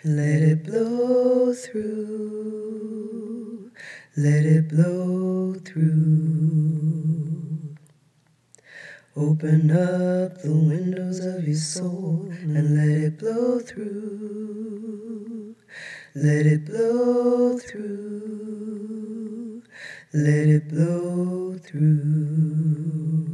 Let it blow through, let it blow through. Open up the windows of your soul and let it blow through. Let it blow through, let it blow through.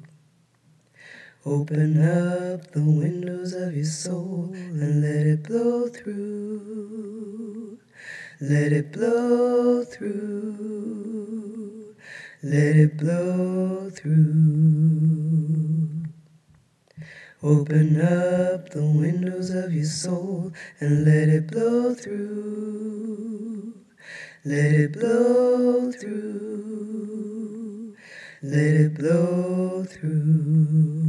Open up the windows of your soul and let it blow through. Let it blow through. Let it blow through. Open up the windows of your soul and let it blow through. Let it blow through. Let it blow through.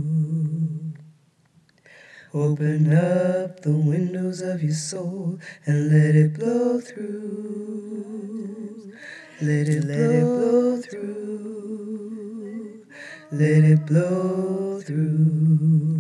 Open up the windows of your soul and let it blow through. Let it blow through. Let it blow through.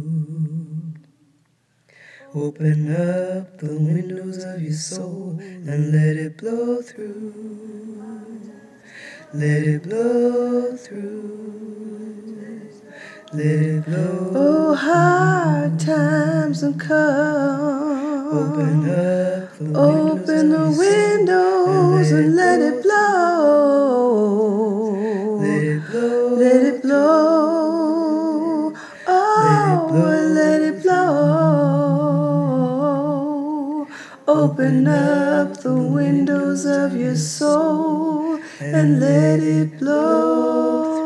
Open up the windows of your soul and let it blow through. Let it blow through. Let it blow. Oh, hard times will come. Open the windows and let it blow. Let it blow. Let it blow. Oh, let it blow. Open up the windows of your soul and let it blow.